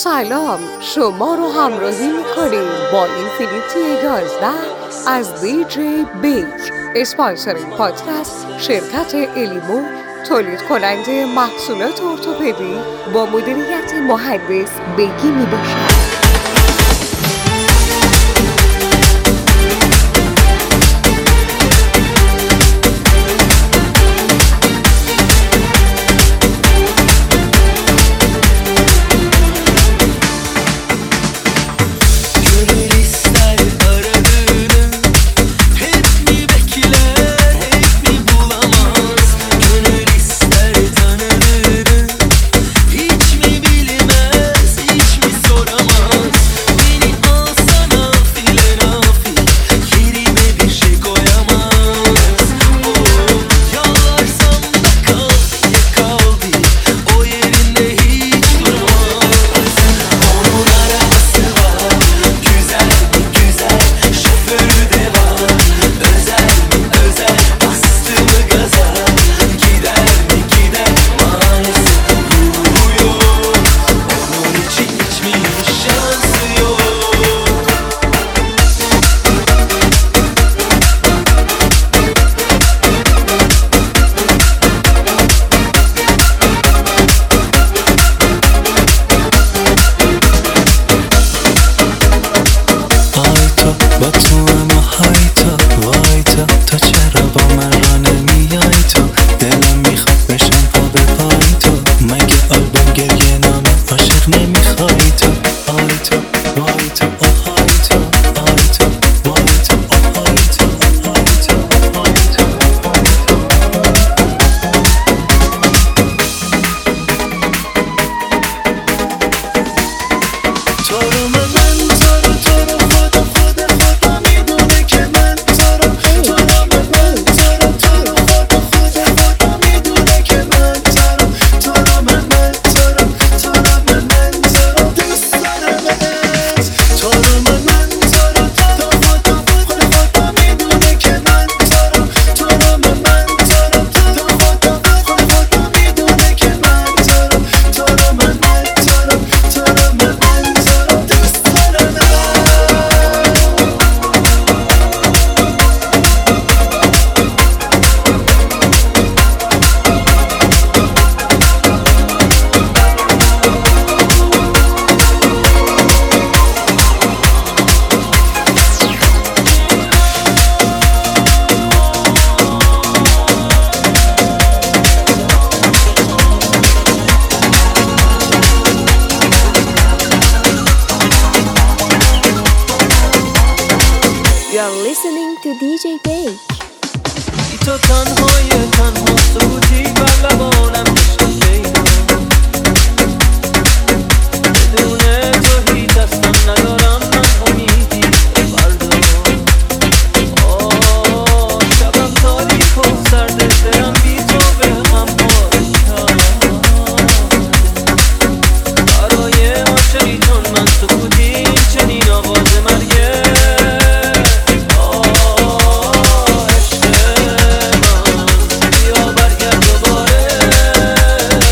سلام، شما رو همراهی میکنیم با اینفینیتی 11 از دیجی بیک. اسپانسر این پادکست شرکت الیمو، تولید کننده محصولات ارتوپدی با مدیریت مهندس بگی میباشد. You're listening to DJ Bay. تو تنهای تنها سکوتی بر لبانم داشتم پیدا، بدون تو هیچ اصلا ندارم من امیدی فردا. شبم تاریک و سرده، دلم بی تو به هم پاره کرد. برای عاشقی چون من سکوتی چنین آواز مرگه. عشق من بیا برگرد دوباره.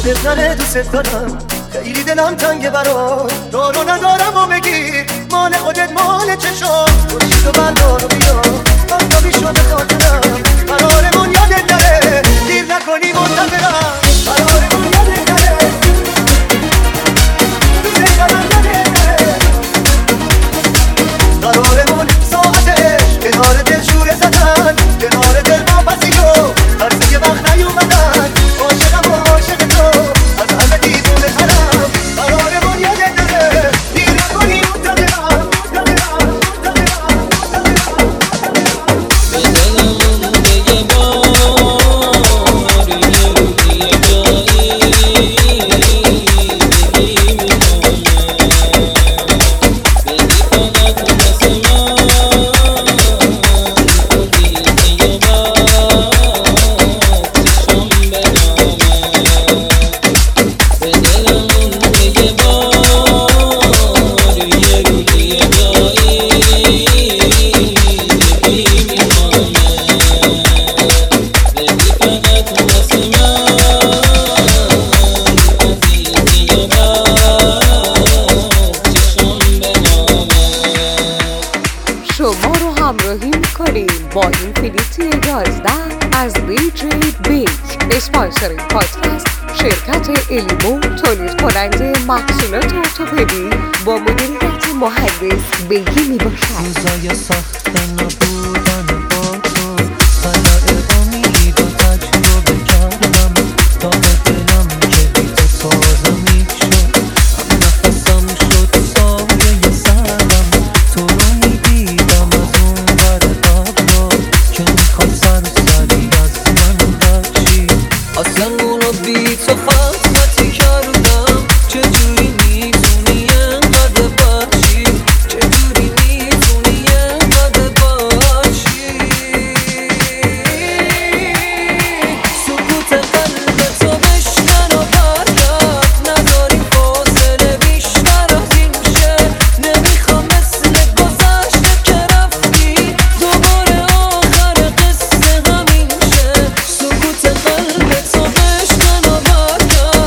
یادت نره دوست دارم، خیلی دلم تنگه برات. دارو ندارم و بگیر مال خودت مال چشم. خورشید و بردار و بیا آفتابی شو به خاطرم. قرارمون یادت نره دیر نکنی منتظرم. قرارمون یادت نره دوست دارم یادت نره. قرارمون ساعتش کنار دل شوره زدن، کنار دل واپسی و هر یه وقت نیومدن. عاشقم و عاشق تو از همه دیوونه ترم. قرارمون یادت نره دیر نکنی منتظرم. شما رو همراهی میکنیم با این فیلیتی 11 از دیجی بیک. اسپانسر این پادکست شرکت الیمو، تولید کننده محصولات ارتوپدی با مدیریت مهندس بیگی میباشد. روزای سخت نبودن با تو، خلای امید و تجربه کردم تا به دلم که بی تو تازه میشد. نفسم شد سایه سرم، تو رو میدیدم از اون بر قبلا که میخواد سری از من بچی. آسمون رو بی تو خطی کردم، چجوری میتونی انقدر بچی؟ چجوری میتونی انقدر بچی؟ سکوت قلب تو بشکن و برگرد، نداریم فاصله بیشتر از این شه. نمیخوام مثل گذشته که رفتی دوباره آخر قصه همین شه. سکوت قلب تو بشکن و برگرد،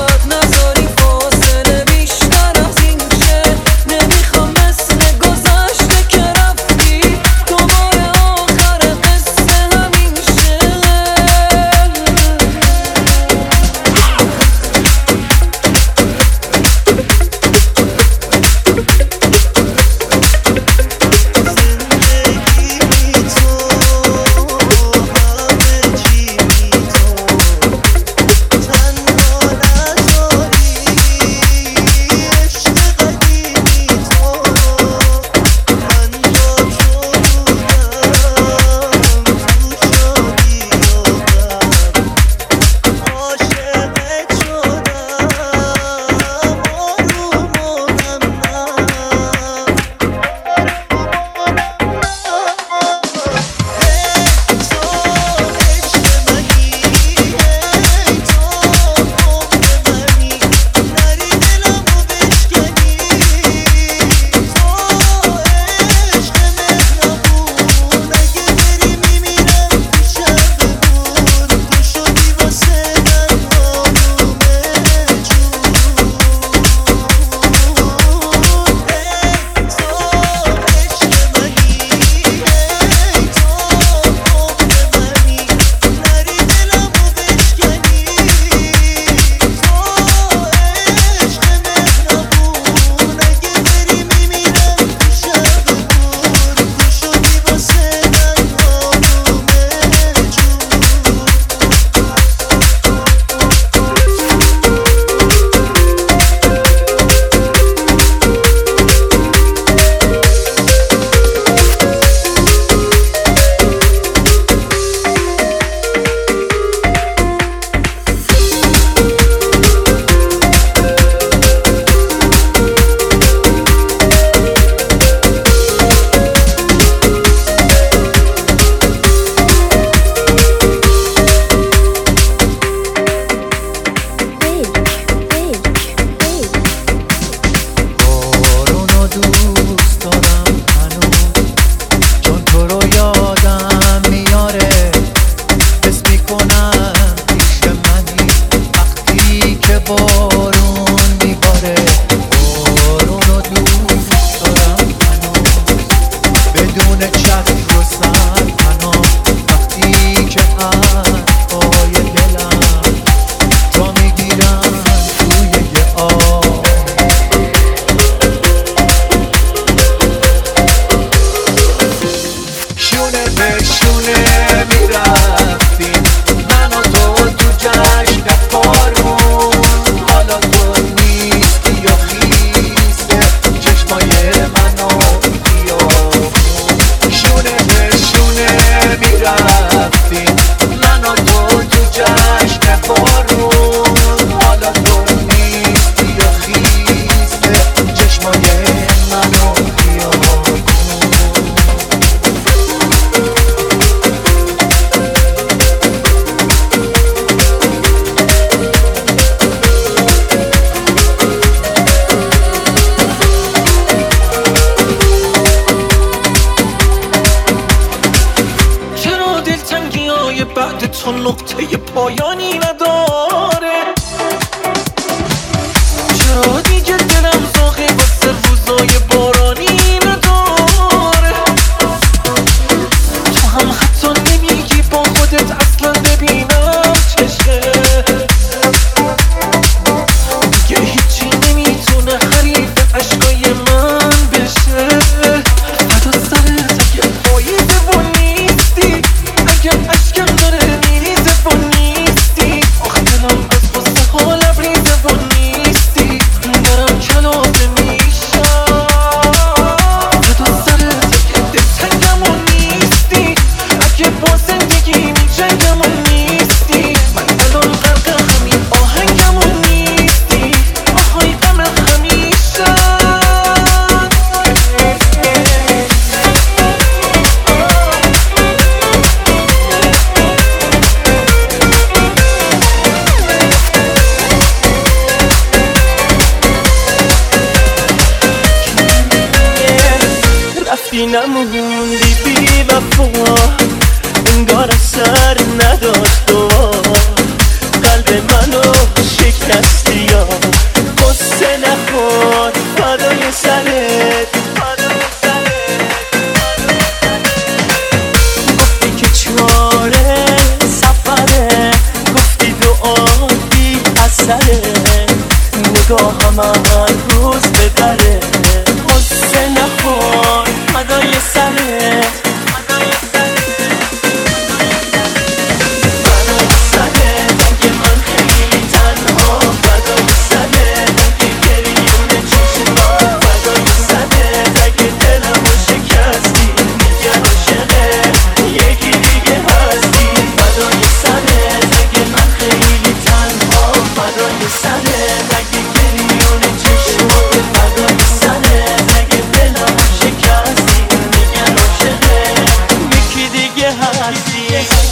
بارون میباره، بارون رو دوست دارم هنوز، بدون چتر و سرپناه. وقتی که حرفای دلم جا میگیرن توی یه آب، شونه به شونه میرفتیم من و تو جشن بارون. حالا تو نیستی یا خیسته چشمای من و خیابون، شونه به شونه میرفتیم من و تو جشن بارون. حالا تو نیستی یا خیسته چشمای من و خیابون. چرا دلتنگی های بعد تو نقطه پایانی نداره؟ چرا دیگه دلم زاغی واسه روزای بارانی نداره؟ تو هم حتی نمیگی با خودت اصلا ببینم چشه، دیگه هیچی نمیتونه حریف عشقای من بشه. فدا سرت اگه فایده و نیستی، اگه عشقم داره میریزه و نیستی، آخه دلم از غصه ها لبریزه و نیستی، دارم کلافه میشم. فدا سرت اگه دلتنگم و نیستی، اگه با زندگی میجنگم و نیستی، من الان غرق همین آهنگم و نیستی، آهای غم همیشه. رفتی نموندی بی وفا، انگار سر نداشت و قلب منو شکستی. یا قصه نخور فدای سرت، گفتی که چاره سفره، گفتی دعا بی اثره، نگاهم هر روز به دره. قصه نخور فدای سرت، فدای سرت اگه من خیلی تنها، فدای سرت اگه گریون چشما، فدای سرت اگه دلمو شکستی، میگه عاشقه یکی دیگه هستی. فدای سرت اگه من خیلی تنها، فدای سرت اگه گریون چشما، فدای سرت اگه دلمو شکستی، میگه عاشقه یکی دیگه هستی.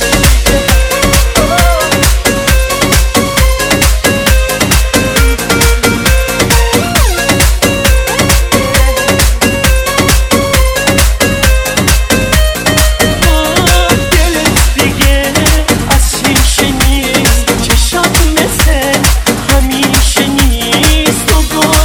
دلت دیگه اصلیشه نیست، چشات مثل همیشه نیست، تو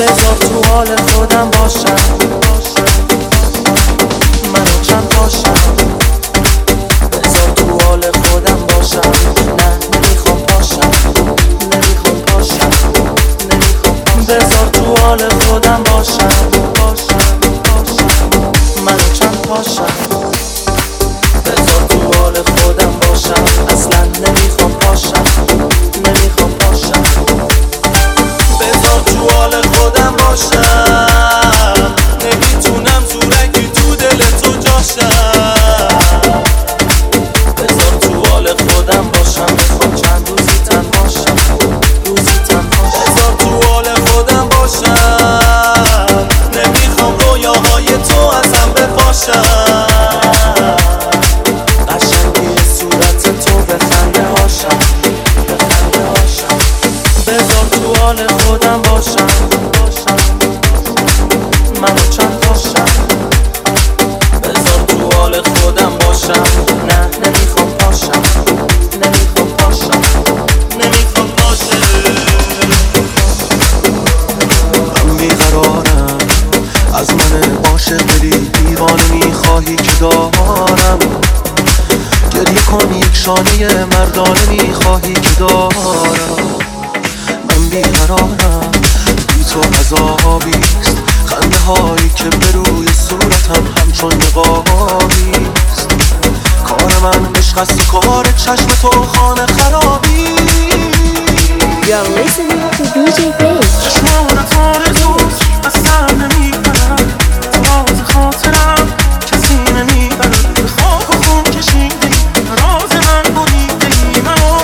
بذار تو حال خودم باشم، منو چند باشم. بذار تو حال خودم باشم، نه نمیخوام باشم، نمیخوام باشم، نمیخوام باشم. بذار تو حال خودم باشم، منو چند باشم. بذار تو حال خودم باشم، اصلا نمیخوام باشم، نمیخوام باشم. بذار تو حال خودم باشم، نمیتونم زورکی تو دل تو جاشم. بذار تو حال خودم باشم، میخوام چند روزی تن باشم، روزی تن باشم. بذار تو حال خودم باشم، نمیخوام رویاهای تو ازم بپاشم. قشنگی صورت تو بخنده هاشم، بخنده هاشم. بذار تو حال خودم باشم، منو چند باشم. بذار تو حال خودم باشم، نه نمیخوام باشم، نمیخوام باشم، نمیخوام باشم. من بیقرارم، از من عاشقی دیوانه میخواهی که دارم. گریه کن یک شانه مردانه میخواهی که دارم. من بیقرارم، بی تو عذابیست، خنده هایی که به روی صورتم همچون نقابیست. کار من عشق است و کار چشم تو خانه خرابی. You're listening to DJ Bass. چشمانت آرزوز از سر نمیبرم، تو راز خاطرم کسی نمیبرد. به خاک و خون کشیدی راز من بریدی منو،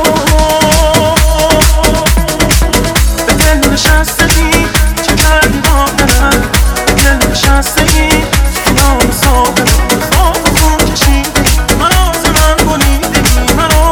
به دل نشستگی چه کردی با دلم، به دل نشستگی خیال سادم. به خاک و خون کشیدی راز من بریدی منو.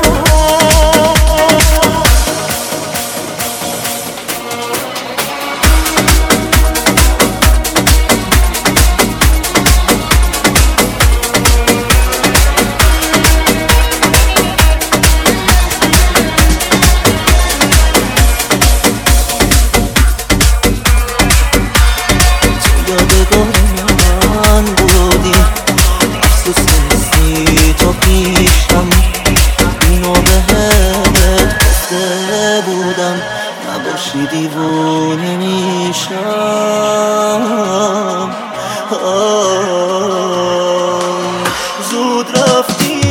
یادگار من بودی، افسوسی تو پیشم، اینو بهت گفته بودم، نباشی دیوونه میشم. زود رفتی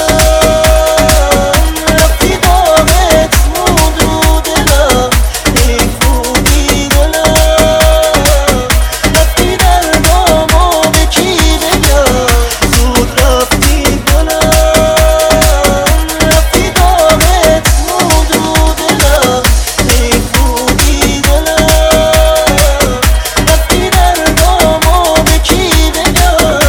گلم، رفتی دامت موند رو دلم. ای خوبی گلم، رفتی دردامو به کی بگم. زود رفتی گلم، رفتی دامت موند رو دلم. ای خوبی گلم، رفتی دردامو به کی بگم.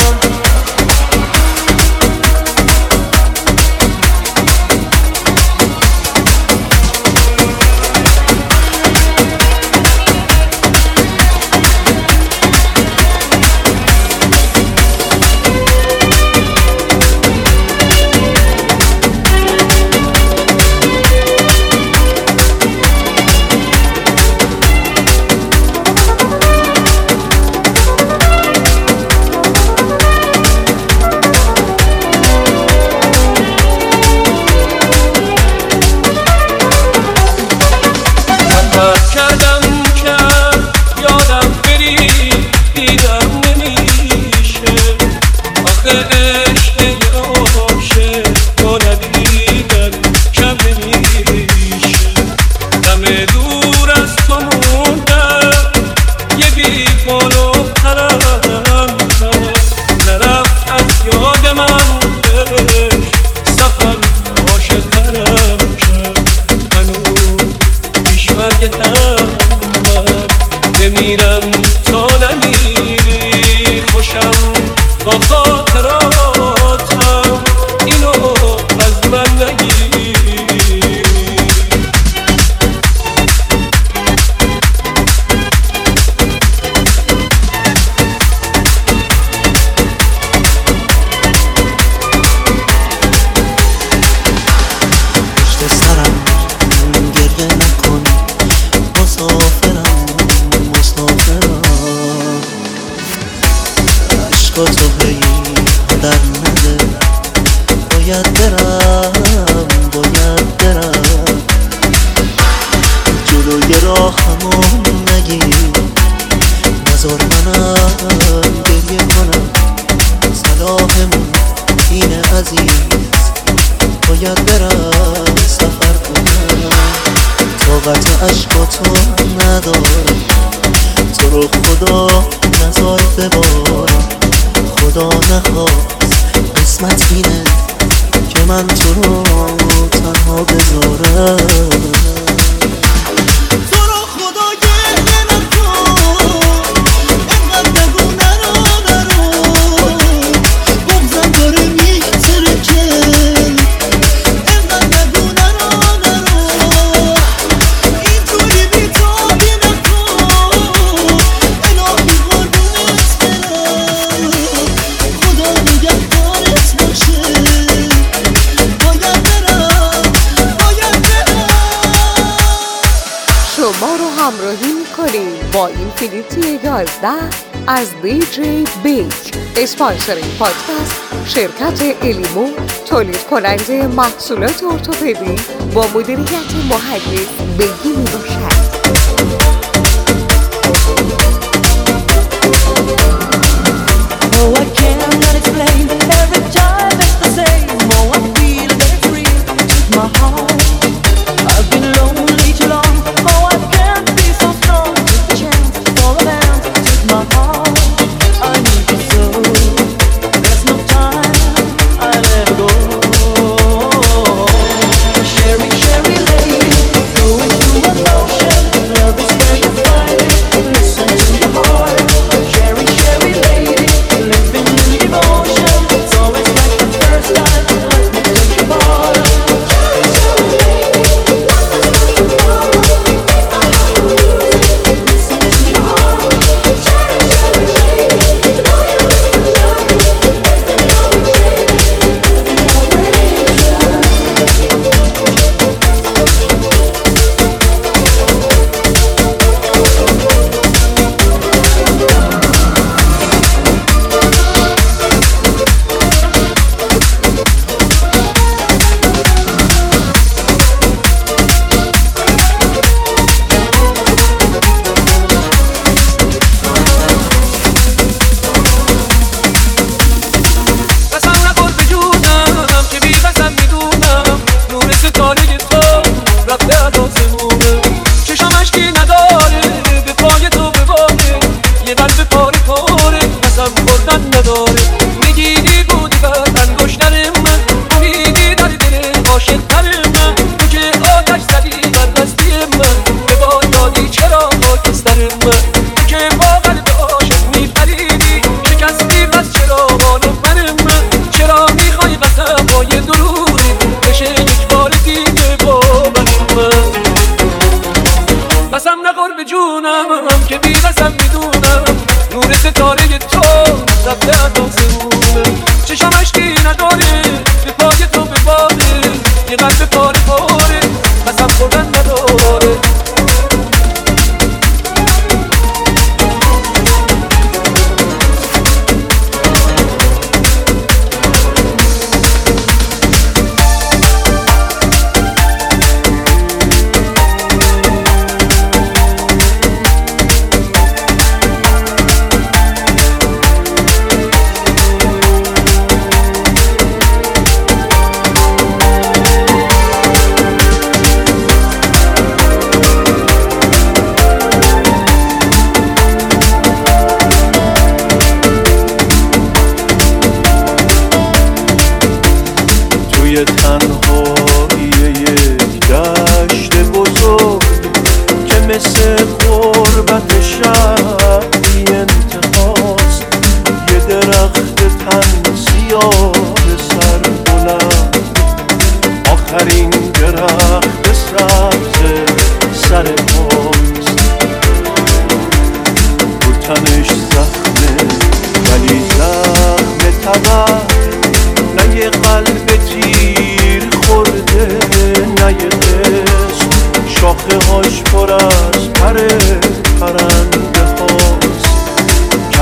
کردم کرد یادم بری دیدم نمیشه. آخه عشق عاشق با ندیدن کم نمیشه. دم دور از تو موندم، یه بی پال و پرم نرفت از یاد من دلش. سفر عاشق ترم کرد هنوز پیش مرگتم من. بمیرم تا نمیری خوشم با خاطراتم، اینو از من نگیر. پشت سرم گریه نکن، مسافرم عشقا تو هی در نده. باید برم باید برم جلوی راهمو نگیر، نذار منم گریه کنم. صلاحمون اینه عزیز، باید برم سفر کنم. طاقت عشقاتو ندارم، تو رو خدا نذار ببارم. خدا نخواست قسمت اینه که من تو رو تنها بذارم. شما رو همراهی میکنیم با اینفینیتی 11 از دیجی بیک. اسپانسر این پادکست شرکت الیمو، تولید کننده محصولات ارتوپدی با مدیریت مهندس بگی میباشد. Oh, I cannot explain. Every time it's the same. Oh, I feel that it's real. Take my heart. I've been lonely too long. Oh, I can't be so strong. Take a chance for a dance. Take my heart. I need you so. There's no time. I'll ever go. Sherry, Sherry lady, going through an ocean. Love is where you find it. Listen to your heart. Sherry, Sherry lady, living in devotion. It's always like the first time. Let me take you far.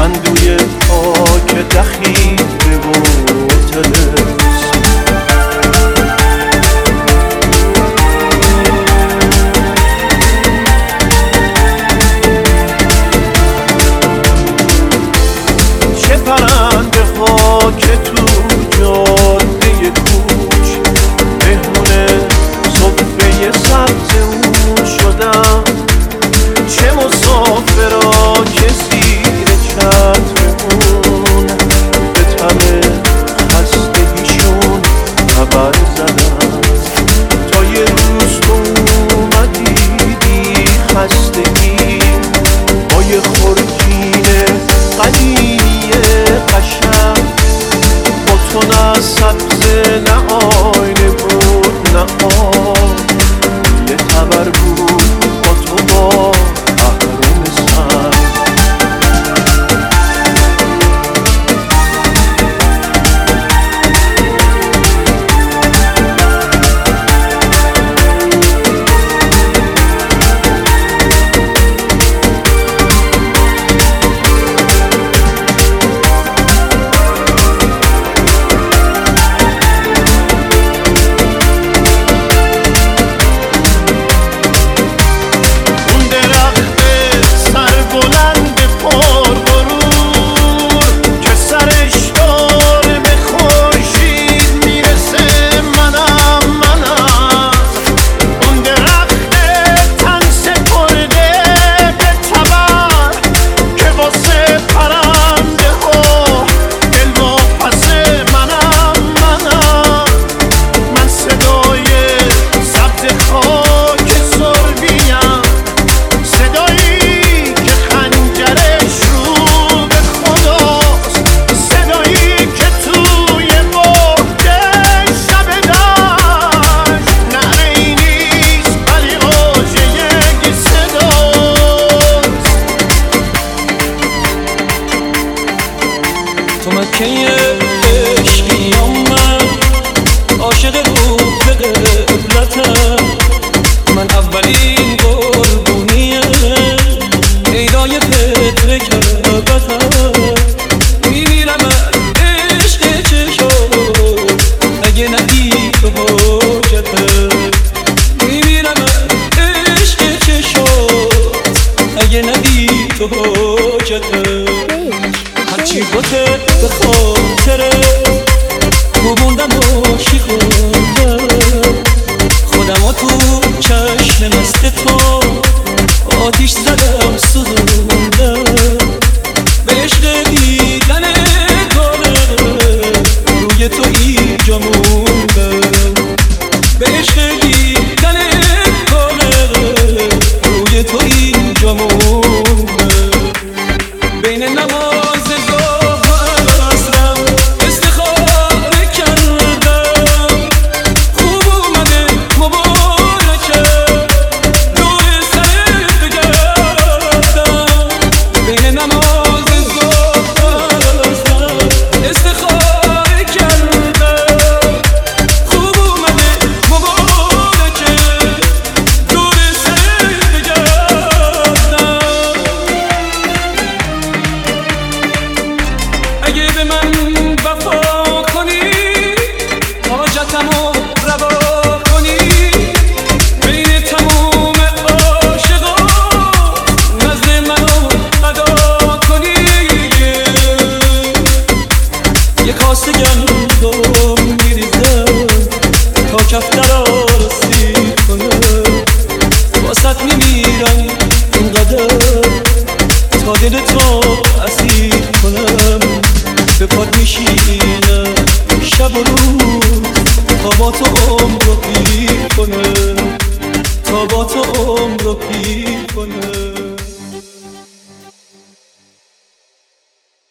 کندوی پاک دخیره و تلس چه پرنده ها که تو جاده کوچ مهمون صفحه سبز اون شدم، چه مسافرها که زیر چترمون به تب خستگیشون خبر زدن. تا یه روز تو اومدی بی خستگی با یه خورجین قدیمی قشنگ، با تو نه سبز نه آینه بود نه آب، یه تبر بود با تو با اهرام سنگ. تو مکه عشقی من عاشق روح قبلتم، من اولین قربونی پیدای فطر کعبتم. میمیرم از عشق چشم اگه ندی تو حاجتم، میمیرم از عشق چشم اگه ندی تو حاجتم. هرچی باته به خاطره گبوندم و شیخوندم، خودم ها تو چشم مست تو آتیش زدم سوزوندم. به عشق دیدن کاره روی تو اینجا موندم، به عشق دیدن کاره روی تو اینجا موندم. بین نماز به پاد میشینم شب و روز تا با تو عمر رو پیر کنم، تا با تو عمر رو پیر کنم.